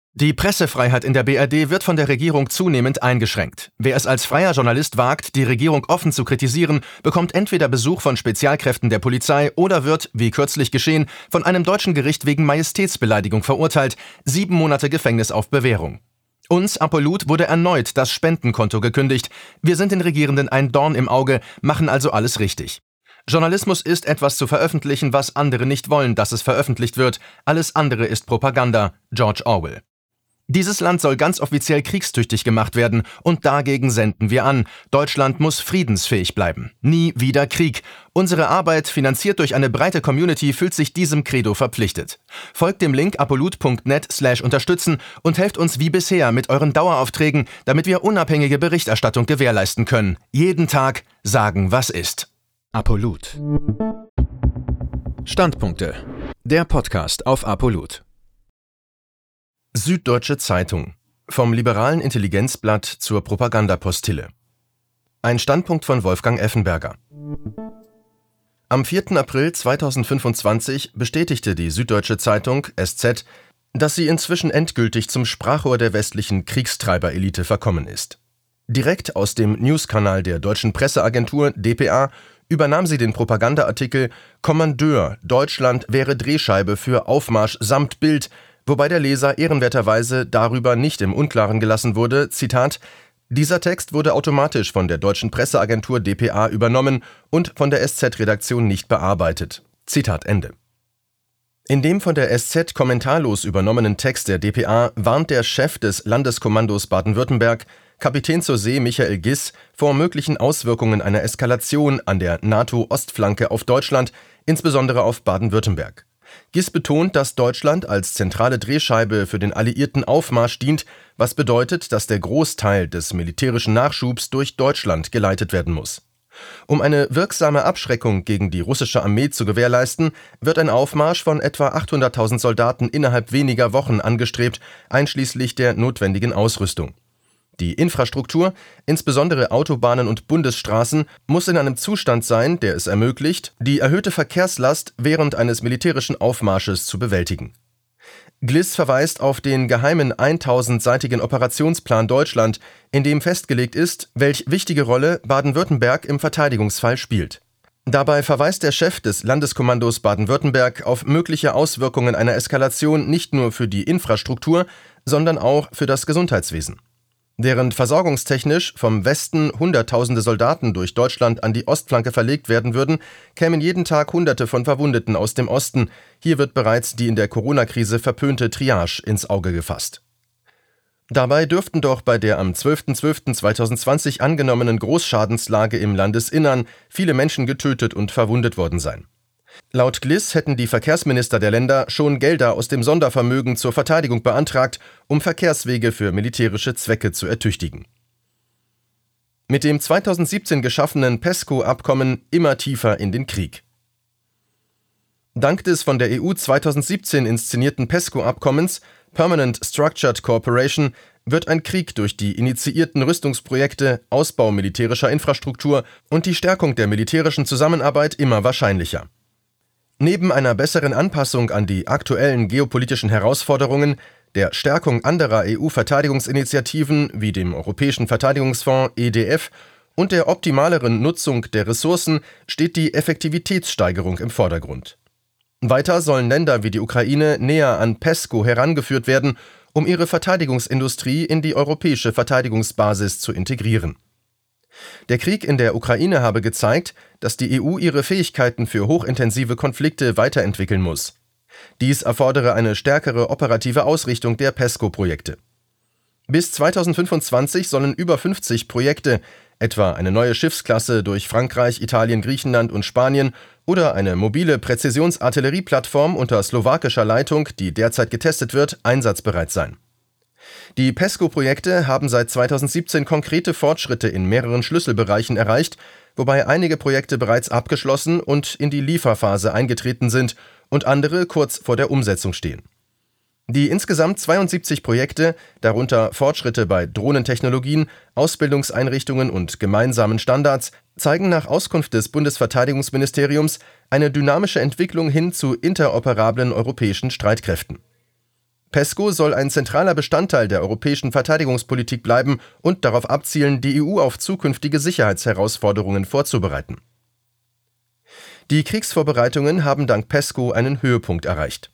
Die Pressefreiheit in der BRD wird von der Regierung zunehmend eingeschränkt. Wer es als freier Journalist wagt, die Regierung offen zu kritisieren, bekommt entweder Besuch von Spezialkräften der Polizei oder wird, wie kürzlich geschehen, von einem deutschen Gericht wegen Majestätsbeleidigung verurteilt, 7 Monate Gefängnis auf Bewährung. Uns, Apolut, wurde erneut das Spendenkonto gekündigt. Wir sind den Regierenden ein Dorn im Auge, machen also alles richtig. Journalismus ist etwas zu veröffentlichen, was andere nicht wollen, dass es veröffentlicht wird. Alles andere ist Propaganda. George Orwell. Dieses Land soll ganz offiziell kriegstüchtig gemacht werden und dagegen senden wir an. Deutschland muss friedensfähig bleiben. Nie wieder Krieg. Unsere Arbeit, finanziert durch eine breite Community, fühlt sich diesem Credo verpflichtet. Folgt dem Link apolut.net/unterstützen und helft uns wie bisher mit euren Daueraufträgen, damit wir unabhängige Berichterstattung gewährleisten können. Jeden Tag sagen, was ist. Apolut. Standpunkte. Der Podcast auf Apolut. Süddeutsche Zeitung. Vom liberalen Intelligenzblatt zur Propagandapostille. Ein Standpunkt von Wolfgang Effenberger. Am 4. April 2025 bestätigte die Süddeutsche Zeitung, SZ, dass sie inzwischen endgültig zum Sprachrohr der westlichen Kriegstreiberelite verkommen ist. Direkt aus dem Newskanal der Deutschen Presseagentur, dpa, übernahm sie den Propagandaartikel »Kommandeur, Deutschland wäre Drehscheibe für Aufmarsch samt Bild«, wobei der Leser ehrenwerterweise darüber nicht im Unklaren gelassen wurde, Zitat, »Dieser Text wurde automatisch von der Deutschen Presseagentur dpa übernommen und von der SZ-Redaktion nicht bearbeitet.« Zitat Ende. In dem von der SZ kommentarlos übernommenen Text der dpa warnt der Chef des Landeskommandos Baden-Württemberg, Kapitän zur See Michael Giss, vor möglichen Auswirkungen einer Eskalation an der NATO-Ostflanke auf Deutschland, insbesondere auf Baden-Württemberg. Giss betont, dass Deutschland als zentrale Drehscheibe für den alliierten Aufmarsch dient, was bedeutet, dass der Großteil des militärischen Nachschubs durch Deutschland geleitet werden muss. Um eine wirksame Abschreckung gegen die russische Armee zu gewährleisten, wird ein Aufmarsch von etwa 800.000 Soldaten innerhalb weniger Wochen angestrebt, einschließlich der notwendigen Ausrüstung. Die Infrastruktur, insbesondere Autobahnen und Bundesstraßen, muss in einem Zustand sein, der es ermöglicht, die erhöhte Verkehrslast während eines militärischen Aufmarsches zu bewältigen. Gliss verweist auf den geheimen 1000-seitigen Operationsplan Deutschland, in dem festgelegt ist, welch wichtige Rolle Baden-Württemberg im Verteidigungsfall spielt. Dabei verweist der Chef des Landeskommandos Baden-Württemberg auf mögliche Auswirkungen einer Eskalation nicht nur für die Infrastruktur, sondern auch für das Gesundheitswesen. Während versorgungstechnisch vom Westen Hunderttausende Soldaten durch Deutschland an die Ostflanke verlegt werden würden, kämen jeden Tag Hunderte von Verwundeten aus dem Osten. Hier wird bereits die in der Corona-Krise verpönte Triage ins Auge gefasst. Dabei dürften doch bei der am 12.12.2020 angenommenen Großschadenslage im Landesinnern viele Menschen getötet und verwundet worden sein. Laut Gliss hätten die Verkehrsminister der Länder schon Gelder aus dem Sondervermögen zur Verteidigung beantragt, um Verkehrswege für militärische Zwecke zu ertüchtigen. Mit dem 2017 geschaffenen PESCO-Abkommen immer tiefer in den Krieg. Dank des von der EU 2017 inszenierten PESCO-Abkommens Permanent Structured Cooperation wird ein Krieg durch die initiierten Rüstungsprojekte, Ausbau militärischer Infrastruktur und die Stärkung der militärischen Zusammenarbeit immer wahrscheinlicher. Neben einer besseren Anpassung an die aktuellen geopolitischen Herausforderungen, der Stärkung anderer EU-Verteidigungsinitiativen wie dem Europäischen Verteidigungsfonds EDF und der optimaleren Nutzung der Ressourcen steht die Effektivitätssteigerung im Vordergrund. Weiter sollen Länder wie die Ukraine näher an PESCO herangeführt werden, um ihre Verteidigungsindustrie in die europäische Verteidigungsbasis zu integrieren. Der Krieg in der Ukraine habe gezeigt, dass die EU ihre Fähigkeiten für hochintensive Konflikte weiterentwickeln muss. Dies erfordere eine stärkere operative Ausrichtung der PESCO-Projekte. Bis 2025 sollen über 50 Projekte, etwa eine neue Schiffsklasse durch Frankreich, Italien, Griechenland und Spanien oder eine mobile Präzisionsartillerieplattform unter slowakischer Leitung, die derzeit getestet wird, einsatzbereit sein. Die PESCO-Projekte haben seit 2017 konkrete Fortschritte in mehreren Schlüsselbereichen erreicht, wobei einige Projekte bereits abgeschlossen und in die Lieferphase eingetreten sind und andere kurz vor der Umsetzung stehen. Die insgesamt 72 Projekte, darunter Fortschritte bei Drohnentechnologien, Ausbildungseinrichtungen und gemeinsamen Standards, zeigen nach Auskunft des Bundesverteidigungsministeriums eine dynamische Entwicklung hin zu interoperablen europäischen Streitkräften. PESCO soll ein zentraler Bestandteil der europäischen Verteidigungspolitik bleiben und darauf abzielen, die EU auf zukünftige Sicherheitsherausforderungen vorzubereiten. Die Kriegsvorbereitungen haben dank PESCO einen Höhepunkt erreicht.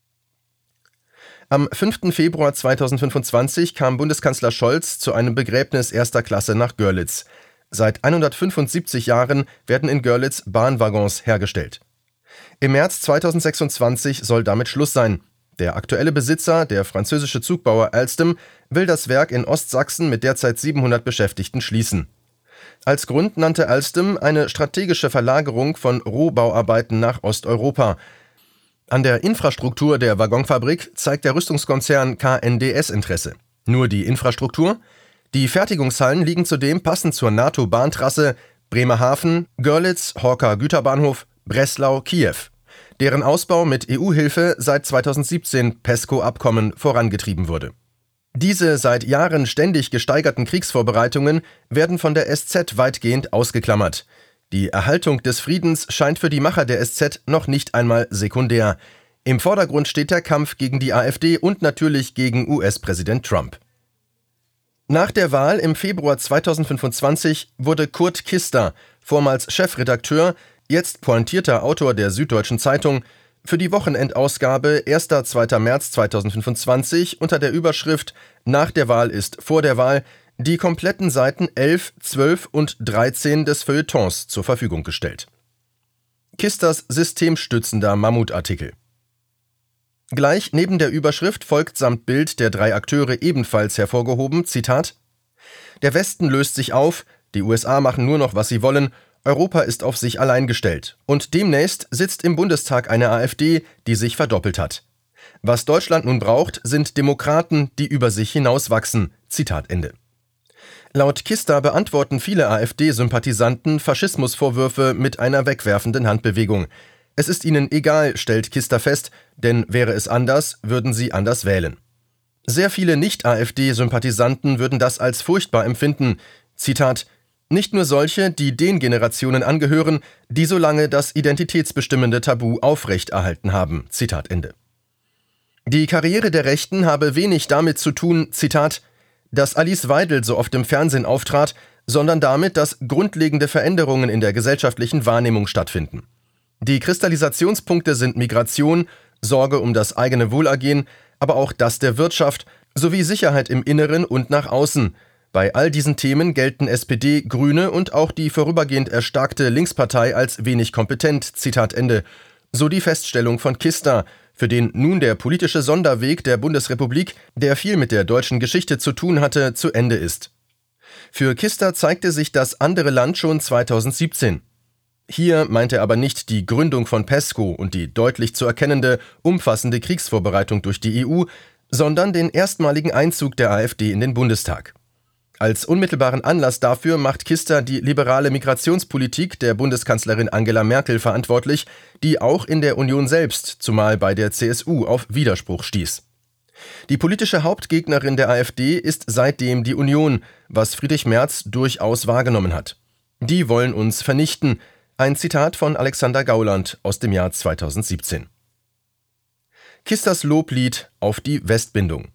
Am 5. Februar 2025 kam Bundeskanzler Scholz zu einem Begräbnis erster Klasse nach Görlitz. Seit 175 Jahren werden in Görlitz Bahnwaggons hergestellt. Im März 2026 soll damit Schluss sein. Der aktuelle Besitzer, der französische Zugbauer Alstom, will das Werk in Ostsachsen mit derzeit 700 Beschäftigten schließen. Als Grund nannte Alstom eine strategische Verlagerung von Rohbauarbeiten nach Osteuropa. An der Infrastruktur der Waggonfabrik zeigt der Rüstungskonzern KNDS Interesse. Nur die Infrastruktur? Die Fertigungshallen liegen zudem passend zur NATO-Bahntrasse Bremerhaven, Görlitz, Horker Güterbahnhof, Breslau, Kiew, deren Ausbau mit EU-Hilfe seit 2017 PESCO-Abkommen vorangetrieben wurde. Diese seit Jahren ständig gesteigerten Kriegsvorbereitungen werden von der SZ weitgehend ausgeklammert. Die Erhaltung des Friedens scheint für die Macher der SZ noch nicht einmal sekundär. Im Vordergrund steht der Kampf gegen die AfD und natürlich gegen US-Präsident Trump. Nach der Wahl im Februar 2025 wurde Kurt Kister, vormals Chefredakteur, jetzt pointierter Autor der Süddeutschen Zeitung, für die Wochenendausgabe 1.-2. März 2025 unter der Überschrift »Nach der Wahl ist vor der Wahl« die kompletten Seiten 11, 12 und 13 des Feuilletons zur Verfügung gestellt. Kisters systemstützender Mammutartikel. Gleich neben der Überschrift folgt samt Bild der 3 Akteure ebenfalls hervorgehoben, Zitat: »Der Westen löst sich auf, die USA machen nur noch, was sie wollen, Europa ist auf sich allein gestellt und demnächst sitzt im Bundestag eine AfD, die sich verdoppelt hat. Was Deutschland nun braucht, sind Demokraten, die über sich hinauswachsen.« Zitat Ende. Laut Kister beantworten viele AfD-Sympathisanten Faschismusvorwürfe mit einer wegwerfenden Handbewegung. Es ist ihnen egal, stellt Kister fest, denn wäre es anders, würden sie anders wählen. Sehr viele Nicht-AfD-Sympathisanten würden das als furchtbar empfinden. Zitat: »Nicht nur solche, die den Generationen angehören, die so lange das identitätsbestimmende Tabu aufrechterhalten haben.« Zitat Ende. Die Karriere der Rechten habe wenig damit zu tun, Zitat, dass Alice Weidel so oft im Fernsehen auftrat, sondern damit, dass grundlegende Veränderungen in der gesellschaftlichen Wahrnehmung stattfinden. Die Kristallisationspunkte sind Migration, Sorge um das eigene Wohlergehen, aber auch das der Wirtschaft sowie Sicherheit im Inneren und nach außen. Bei all diesen Themen gelten SPD, Grüne und auch die vorübergehend erstarkte Linkspartei als wenig kompetent, Zitat Ende. So die Feststellung von Kister, für den nun der politische Sonderweg der Bundesrepublik, der viel mit der deutschen Geschichte zu tun hatte, zu Ende ist. Für Kister zeigte sich das andere Land schon 2017. Hier meinte er aber nicht die Gründung von PESCO und die deutlich zu erkennende, umfassende Kriegsvorbereitung durch die EU, sondern den erstmaligen Einzug der AfD in den Bundestag. Als unmittelbaren Anlass dafür macht Kister die liberale Migrationspolitik der Bundeskanzlerin Angela Merkel verantwortlich, die auch in der Union selbst, zumal bei der CSU, auf Widerspruch stieß. Die politische Hauptgegnerin der AfD ist seitdem die Union, was Friedrich Merz durchaus wahrgenommen hat. Die wollen uns vernichten. Ein Zitat von Alexander Gauland aus dem Jahr 2017. Kisters Loblied auf die Westbindung.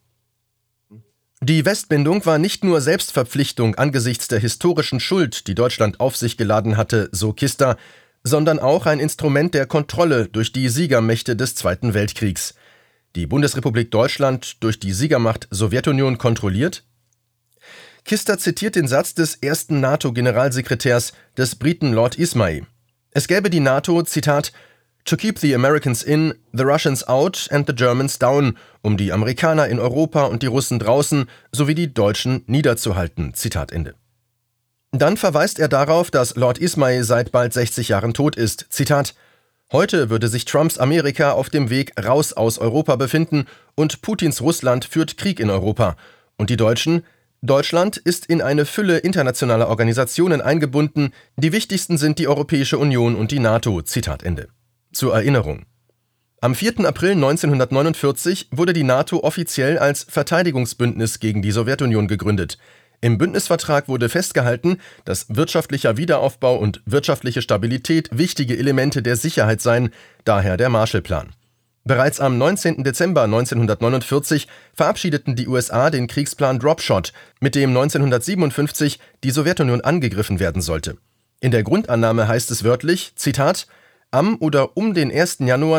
Die Westbindung war nicht nur Selbstverpflichtung angesichts der historischen Schuld, die Deutschland auf sich geladen hatte, so Kister, sondern auch ein Instrument der Kontrolle durch die Siegermächte des Zweiten Weltkriegs. Die Bundesrepublik Deutschland durch die Siegermacht Sowjetunion kontrolliert? Kister zitiert den Satz des ersten NATO-Generalsekretärs, des Briten Lord Ismay. Es gäbe die NATO, Zitat, to keep the Americans in, the Russians out and the Germans down, um die Amerikaner in Europa und die Russen draußen sowie die Deutschen niederzuhalten. Zitat Ende. Dann verweist er darauf, dass Lord Ismay seit bald 60 Jahren tot ist. Zitat: Heute würde sich Trumps Amerika auf dem Weg raus aus Europa befinden und Putins Russland führt Krieg in Europa. Und die Deutschen? Deutschland ist in eine Fülle internationaler Organisationen eingebunden. Die wichtigsten sind die Europäische Union und die NATO. Zitat Ende. Zur Erinnerung. Am 4. April 1949 wurde die NATO offiziell als Verteidigungsbündnis gegen die Sowjetunion gegründet. Im Bündnisvertrag wurde festgehalten, dass wirtschaftlicher Wiederaufbau und wirtschaftliche Stabilität wichtige Elemente der Sicherheit seien, daher der Marshallplan. Bereits am 19. Dezember 1949 verabschiedeten die USA den Kriegsplan Dropshot, mit dem 1957 die Sowjetunion angegriffen werden sollte. In der Grundannahme heißt es wörtlich, Zitat, am oder um den 1. Januar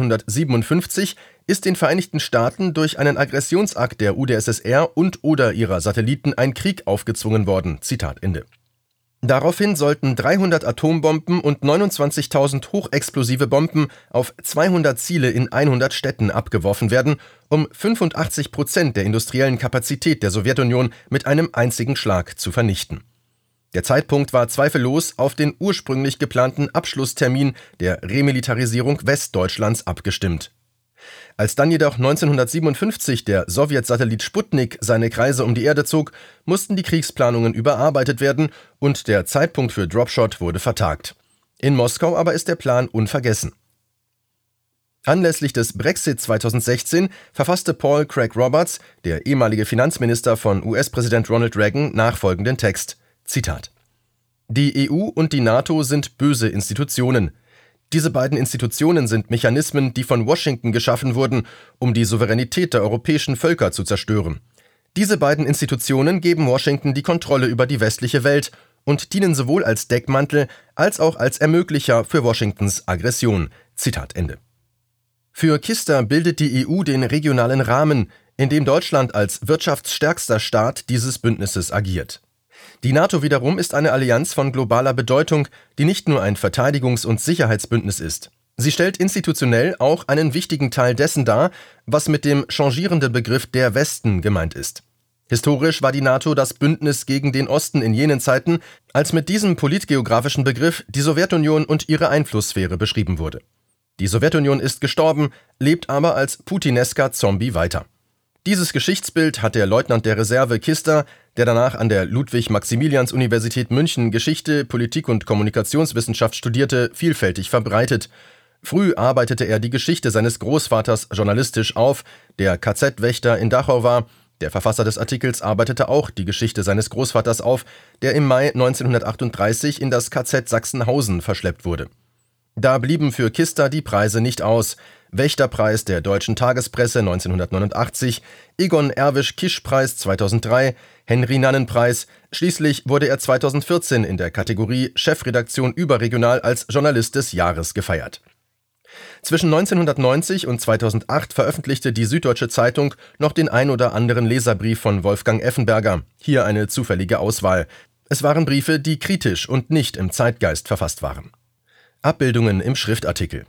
1957 ist den Vereinigten Staaten durch einen Aggressionsakt der UdSSR und/oder ihrer Satelliten ein Krieg aufgezwungen worden. Zitat Ende. Daraufhin sollten 300 Atombomben und 29.000 hochexplosive Bomben auf 200 Ziele in 100 Städten abgeworfen werden, um 85% der industriellen Kapazität der Sowjetunion mit einem einzigen Schlag zu vernichten. Der Zeitpunkt war zweifellos auf den ursprünglich geplanten Abschlusstermin der Remilitarisierung Westdeutschlands abgestimmt. Als dann jedoch 1957 der Sowjetsatellit Sputnik seine Kreise um die Erde zog, mussten die Kriegsplanungen überarbeitet werden und der Zeitpunkt für Dropshot wurde vertagt. In Moskau aber ist der Plan unvergessen. Anlässlich des Brexit 2016 verfasste Paul Craig Roberts, der ehemalige Finanzminister von US-Präsident Ronald Reagan, nachfolgenden Text. Zitat: Die EU und die NATO sind böse Institutionen. Diese beiden Institutionen sind Mechanismen, die von Washington geschaffen wurden, um die Souveränität der europäischen Völker zu zerstören. Diese beiden Institutionen geben Washington die Kontrolle über die westliche Welt und dienen sowohl als Deckmantel als auch als Ermöglicher für Washingtons Aggression. Zitat Ende. Für Kister bildet die EU den regionalen Rahmen, in dem Deutschland als wirtschaftsstärkster Staat dieses Bündnisses agiert. Die NATO wiederum ist eine Allianz von globaler Bedeutung, die nicht nur ein Verteidigungs- und Sicherheitsbündnis ist. Sie stellt institutionell auch einen wichtigen Teil dessen dar, was mit dem changierenden Begriff der Westen gemeint ist. Historisch war die NATO das Bündnis gegen den Osten in jenen Zeiten, als mit diesem politgeografischen Begriff die Sowjetunion und ihre Einflusssphäre beschrieben wurde. Die Sowjetunion ist gestorben, lebt aber als putinesker Zombie weiter. Dieses Geschichtsbild hat der Leutnant der Reserve Kister, der danach an der Ludwig-Maximilians-Universität München Geschichte, Politik und Kommunikationswissenschaft studierte, vielfältig verbreitet. Früh arbeitete er die Geschichte seines Großvaters journalistisch auf, der KZ-Wächter in Dachau war. Der Verfasser des Artikels arbeitete auch die Geschichte seines Großvaters auf, der im Mai 1938 in das KZ Sachsenhausen verschleppt wurde. Da blieben für Kister die Preise nicht aus. Wächterpreis der Deutschen Tagespresse 1989, Egon Erwisch-Kisch-Preis 2003, Henry-Nannen-Preis. Schließlich wurde er 2014 in der Kategorie Chefredaktion überregional als Journalist des Jahres gefeiert. Zwischen 1990 und 2008 veröffentlichte die Süddeutsche Zeitung noch den ein oder anderen Leserbrief von Wolfgang Effenberger. Hier eine zufällige Auswahl. Es waren Briefe, die kritisch und nicht im Zeitgeist verfasst waren. Abbildungen im Schriftartikel.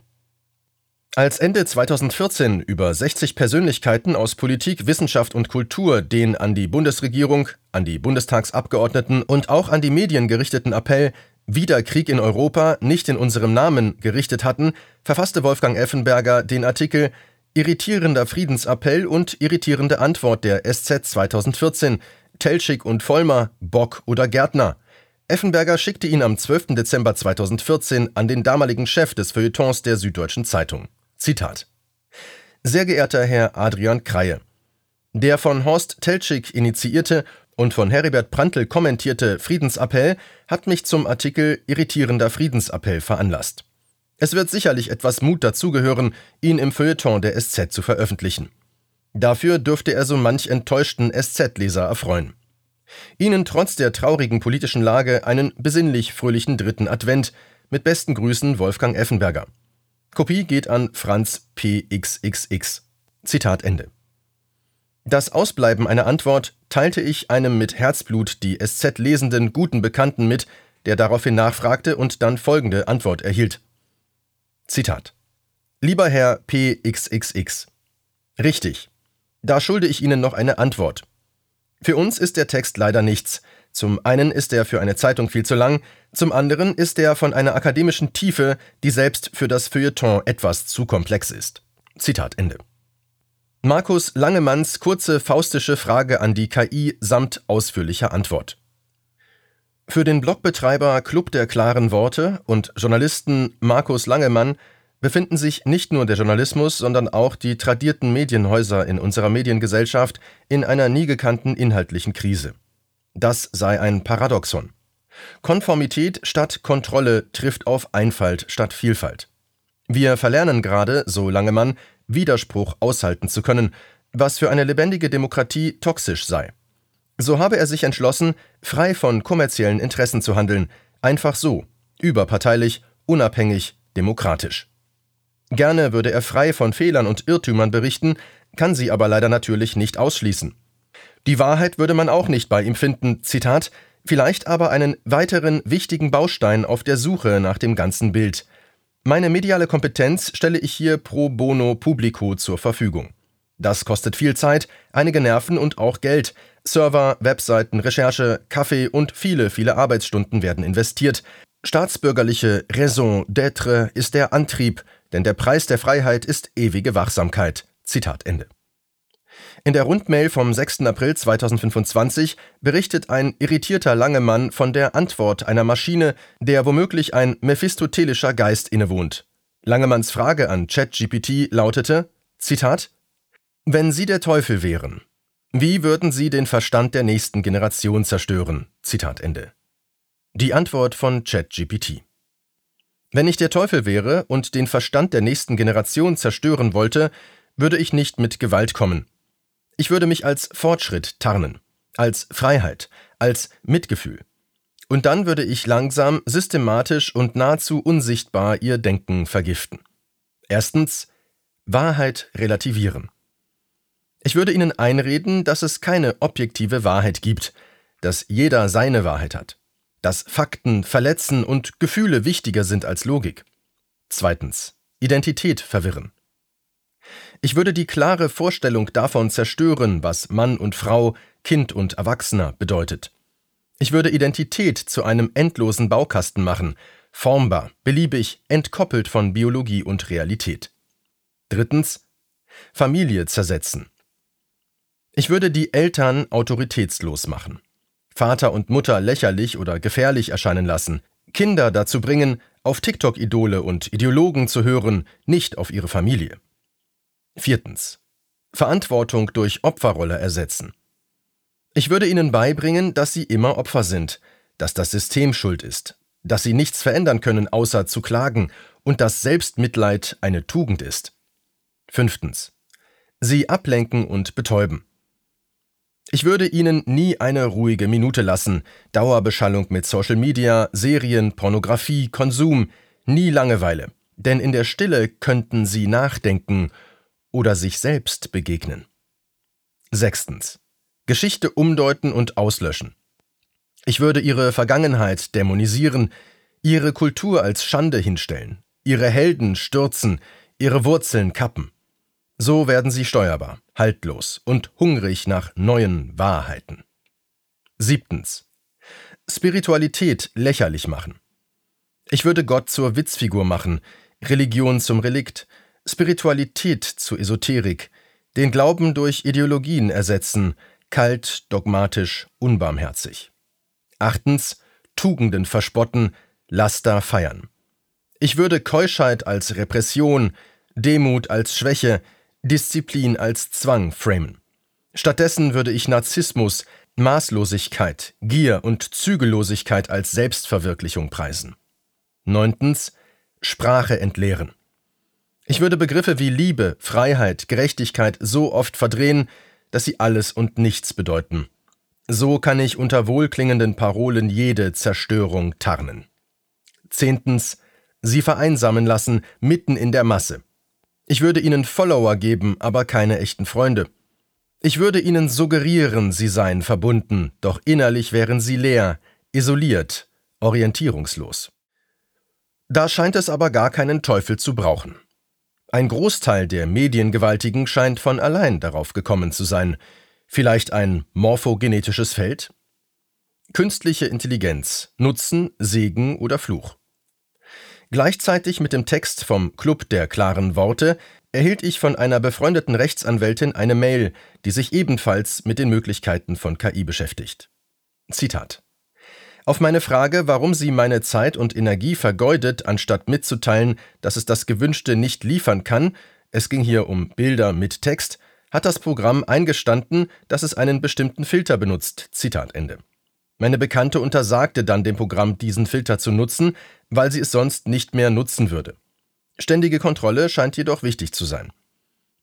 Als Ende 2014 über 60 Persönlichkeiten aus Politik, Wissenschaft und Kultur den an die Bundesregierung, an die Bundestagsabgeordneten und auch an die Medien gerichteten Appell »Wieder Krieg in Europa, nicht in unserem Namen« gerichtet hatten, verfasste Wolfgang Effenberger den Artikel »Irritierender Friedensappell und irritierende Antwort der SZ 2014, Teltschik und Vollmer, Bock oder Gärtner«. Effenberger schickte ihn am 12. Dezember 2014 an den damaligen Chef des Feuilletons der Süddeutschen Zeitung. Zitat: Sehr geehrter Herr Adrian Kreie, der von Horst Teltschik initiierte und von Heribert Prantl kommentierte Friedensappell hat mich zum Artikel Irritierender Friedensappell veranlasst. Es wird sicherlich etwas Mut dazugehören, ihn im Feuilleton der SZ zu veröffentlichen. Dafür dürfte er so manch enttäuschten SZ-Leser erfreuen. Ihnen trotz der traurigen politischen Lage einen besinnlich fröhlichen 3. Advent. Mit besten Grüßen, Wolfgang Effenberger. Kopie geht an Franz PXXX. Zitat Ende. Das Ausbleiben einer Antwort teilte ich einem mit Herzblut die SZ lesenden guten Bekannten mit, der daraufhin nachfragte und dann folgende Antwort erhielt. Zitat: Lieber Herr PXXX. Richtig. Da schulde ich Ihnen noch eine Antwort. Für uns ist der Text leider nichts. Zum einen ist er für eine Zeitung viel zu lang, zum anderen ist er von einer akademischen Tiefe, die selbst für das Feuilleton etwas zu komplex ist. Zitat Ende. Markus Langemanns kurze faustische Frage an die KI samt ausführlicher Antwort. Für den Blogbetreiber Club der klaren Worte und Journalisten Markus Langemann befinden sich nicht nur der Journalismus, sondern auch die tradierten Medienhäuser in unserer Mediengesellschaft in einer nie gekannten inhaltlichen Krise. Das sei ein Paradoxon. Konformität statt Kontrolle trifft auf Einfalt statt Vielfalt. Wir verlernen gerade, so Langemann, Widerspruch aushalten zu können, was für eine lebendige Demokratie toxisch sei. So habe er sich entschlossen, frei von kommerziellen Interessen zu handeln, einfach so, überparteilich, unabhängig, demokratisch. Gerne würde er frei von Fehlern und Irrtümern berichten, kann sie aber leider natürlich nicht ausschließen. Die Wahrheit würde man auch nicht bei ihm finden, Zitat, vielleicht aber einen weiteren wichtigen Baustein auf der Suche nach dem ganzen Bild. Meine mediale Kompetenz stelle ich hier pro bono publico zur Verfügung. Das kostet viel Zeit, einige Nerven und auch Geld. Server, Webseiten, Recherche, Kaffee und viele, viele Arbeitsstunden werden investiert. Staatsbürgerliche Raison d'être ist der Antrieb, denn der Preis der Freiheit ist ewige Wachsamkeit. Zitat Ende. In der Rundmail vom 6. April 2025 berichtet ein irritierter Langemann von der Antwort einer Maschine, der womöglich ein mephistotelischer Geist innewohnt. Langemanns Frage an ChatGPT lautete, Zitat, wenn Sie der Teufel wären, wie würden Sie den Verstand der nächsten Generation zerstören? Zitat Ende. Die Antwort von ChatGPT. Wenn ich der Teufel wäre und den Verstand der nächsten Generation zerstören wollte, würde ich nicht mit Gewalt kommen. Ich würde mich als Fortschritt tarnen, als Freiheit, als Mitgefühl. Und dann würde ich langsam, systematisch und nahezu unsichtbar ihr Denken vergiften. Erstens, Wahrheit relativieren. Ich würde ihnen einreden, dass es keine objektive Wahrheit gibt, dass jeder seine Wahrheit hat, dass Fakten verletzen und Gefühle wichtiger sind als Logik. Zweitens, Identität verwirren. Ich würde die klare Vorstellung davon zerstören, was Mann und Frau, Kind und Erwachsener bedeutet. Ich würde Identität zu einem endlosen Baukasten machen, formbar, beliebig, entkoppelt von Biologie und Realität. Drittens, Familie zersetzen. Ich würde die Eltern autoritätslos machen, Vater und Mutter lächerlich oder gefährlich erscheinen lassen, Kinder dazu bringen, auf TikTok-Idole und Ideologen zu hören, nicht auf ihre Familie. Viertens. Verantwortung durch Opferrolle ersetzen. Ich würde ihnen beibringen, dass sie immer Opfer sind, dass das System schuld ist, dass sie nichts verändern können, außer zu klagen und dass Selbstmitleid eine Tugend ist. Fünftens. Sie ablenken und betäuben. Ich würde ihnen nie eine ruhige Minute lassen, Dauerbeschallung mit Social Media, Serien, Pornografie, Konsum, nie Langeweile, denn in der Stille könnten sie nachdenken oder sich selbst begegnen. Sechstens. Geschichte umdeuten und auslöschen. Ich würde ihre Vergangenheit dämonisieren, ihre Kultur als Schande hinstellen, ihre Helden stürzen, ihre Wurzeln kappen. So werden sie steuerbar, haltlos und hungrig nach neuen Wahrheiten. Siebtens. Spiritualität lächerlich machen. Ich würde Gott zur Witzfigur machen, Religion zum Relikt, Spiritualität zur Esoterik, den Glauben durch Ideologien ersetzen, kalt, dogmatisch, unbarmherzig. Achtens. Tugenden verspotten, Laster feiern. Ich würde Keuschheit als Repression, Demut als Schwäche, Disziplin als Zwang framen. Stattdessen würde ich Narzissmus, Maßlosigkeit, Gier und Zügellosigkeit als Selbstverwirklichung preisen. Neuntens. Sprache entleeren. Ich würde Begriffe wie Liebe, Freiheit, Gerechtigkeit so oft verdrehen, dass sie alles und nichts bedeuten. So kann ich unter wohlklingenden Parolen jede Zerstörung tarnen. Zehntens. Sie vereinsamen lassen, mitten in der Masse. Ich würde ihnen Follower geben, aber keine echten Freunde. Ich würde ihnen suggerieren, sie seien verbunden, doch innerlich wären sie leer, isoliert, orientierungslos. Da scheint es aber gar keinen Teufel zu brauchen. Ein Großteil der Mediengewaltigen scheint von allein darauf gekommen zu sein. Vielleicht ein morphogenetisches Feld? Künstliche Intelligenz, Nutzen, Segen oder Fluch. Gleichzeitig mit dem Text vom Club der klaren Worte erhielt ich von einer befreundeten Rechtsanwältin eine Mail, die sich ebenfalls mit den Möglichkeiten von KI beschäftigt. Zitat. Auf meine Frage, warum sie meine Zeit und Energie vergeudet, anstatt mitzuteilen, dass es das Gewünschte nicht liefern kann, es ging hier um Bilder mit Text, hat das Programm eingestanden, dass es einen bestimmten Filter benutzt. Zitat Ende. Meine Bekannte untersagte dann dem Programm, diesen Filter zu nutzen, weil sie es sonst nicht mehr nutzen würde. Ständige Kontrolle scheint jedoch wichtig zu sein.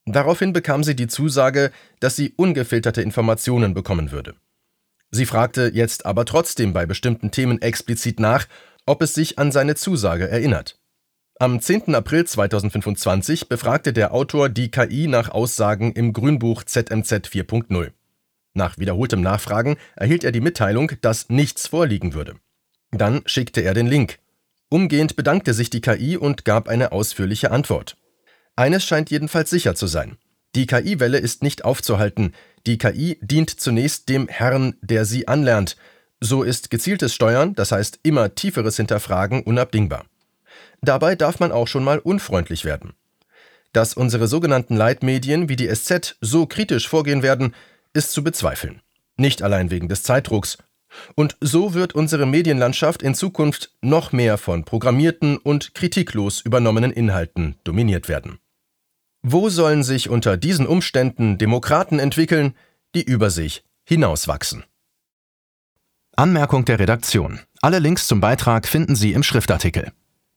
Daraufhin bekam sie die Zusage, dass sie ungefilterte Informationen bekommen würde. Sie fragte jetzt aber trotzdem bei bestimmten Themen explizit nach, ob es sich an seine Zusage erinnert. Am 10. April 2025 befragte der Autor die KI nach Aussagen im Grünbuch ZMZ 4.0. Nach wiederholtem Nachfragen erhielt er die Mitteilung, dass nichts vorliegen würde. Dann schickte er den Link. Umgehend bedankte sich die KI und gab eine ausführliche Antwort. Eines scheint jedenfalls sicher zu sein: Die KI-Welle ist nicht aufzuhalten. Die KI dient zunächst dem Herrn, der sie anlernt. So ist gezieltes Steuern, das heißt immer tieferes Hinterfragen, unabdingbar. Dabei darf man auch schon mal unfreundlich werden. Dass unsere sogenannten Leitmedien wie die SZ so kritisch vorgehen werden, ist zu bezweifeln. Nicht allein wegen des Zeitdrucks. Und so wird unsere Medienlandschaft in Zukunft noch mehr von programmierten und kritiklos übernommenen Inhalten dominiert werden. Wo sollen sich unter diesen Umständen Demokraten entwickeln, die über sich hinauswachsen? Anmerkung der Redaktion. Alle Links zum Beitrag finden Sie im Schriftartikel.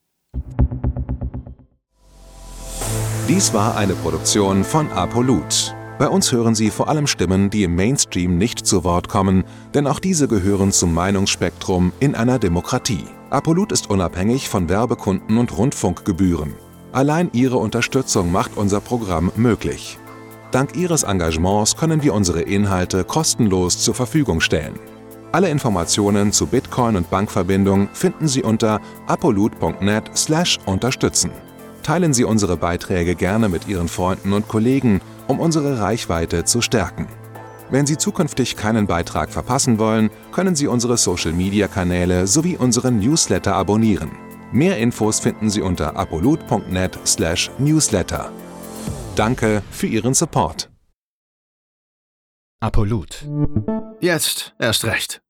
Dies war eine Produktion von ApoLoot. Bei uns hören Sie vor allem Stimmen, die im Mainstream nicht zu Wort kommen, denn auch diese gehören zum Meinungsspektrum in einer Demokratie. ApoLoot ist unabhängig von Werbekunden und Rundfunkgebühren. Allein Ihre Unterstützung macht unser Programm möglich. Dank Ihres Engagements können wir unsere Inhalte kostenlos zur Verfügung stellen. Alle Informationen zu Bitcoin und Bankverbindung finden Sie unter apoloot.net/unterstützen. Teilen Sie unsere Beiträge gerne mit Ihren Freunden und Kollegen, um unsere Reichweite zu stärken. Wenn Sie zukünftig keinen Beitrag verpassen wollen, können Sie unsere Social-Media-Kanäle sowie unseren Newsletter abonnieren. Mehr Infos finden Sie unter apoloot.net/newsletter. Danke für Ihren Support. ApoLoot. Jetzt erst recht.